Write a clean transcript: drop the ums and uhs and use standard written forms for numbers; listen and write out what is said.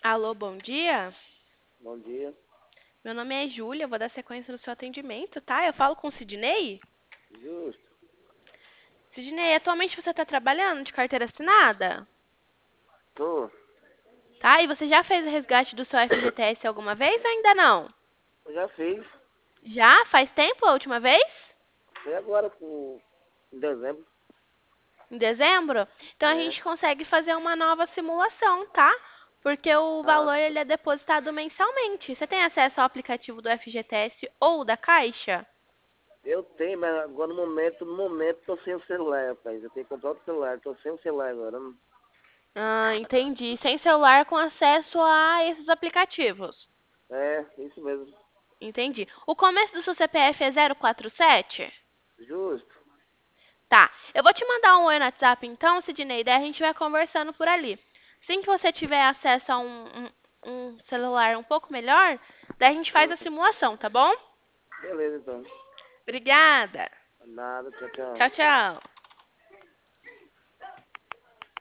Alô, bom dia. Bom dia. Meu nome é Júlia, eu vou dar sequência no seu atendimento, tá? Eu falo com o Sidney. Justo. Sidney, atualmente você está trabalhando de carteira assinada? Tô. Tá? E você já fez o resgate do seu FGTS alguma vez ou ainda não? Eu já fiz. Já? Faz tempo a última vez? Foi agora em dezembro. Em dezembro? Então a É. gente consegue fazer uma nova simulação, tá? Porque o Ah, valor ele é depositado mensalmente. Você tem acesso ao aplicativo do FGTS ou da Caixa? eu tenho, mas agora no momento tô sem o celular, rapaz. Eu tenho que comprar outro celular. Tô sem o celular agora. Ah, entendi. Sem celular com acesso a esses aplicativos. É, isso mesmo. Entendi. O começo do seu CPF é 047? Justo. Tá. Eu vou te mandar um oi no WhatsApp então, Sidney, daí a gente vai conversando por ali. Assim que você tiver acesso a um celular um pouco melhor, daí a gente faz a simulação, tá bom? Beleza, então. Obrigada. Nada, tchau, tchau. Tchau, tchau.